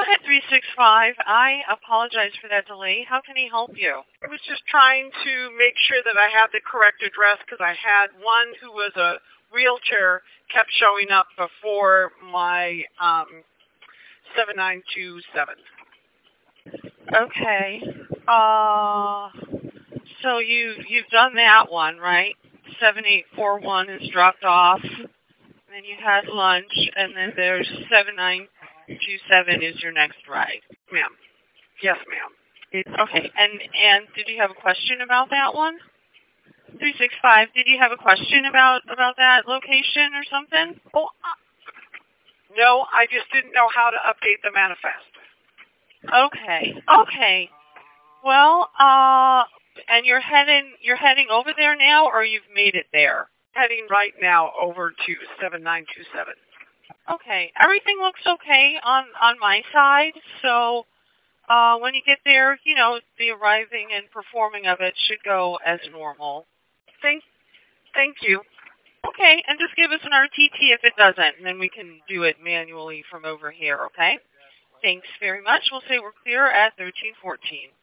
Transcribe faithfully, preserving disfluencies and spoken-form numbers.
ahead, three six five. I apologize for that delay. How can I help you? I was just trying to make sure that I had the correct address because I had one who was a realtor kept showing up before my um, seven nine two seven. Okay. Uh, so you, you've done that one, right? seven eight four one is dropped off. And then you had lunch, and then there's seven nine two seven is your next ride. Ma'am. Yes, ma'am. Okay. And, and did you have a question about that one? three six five, did you have a question about, about that location or something? Oh, uh, no, I just didn't know how to update the manifest. Okay. Okay. Well, uh, and you're heading, you're heading over there now, or you've made it there? Heading right now over to seven nine two seven. Okay. Everything looks okay on, on my side, so uh, when you get there, you know, the arriving and performing of it should go as normal. Thank, thank you. Okay, and just give us an R T T if it doesn't, and then we can do it manually from over here, okay? Thanks very much. We'll say we're clear at thirteen fourteen.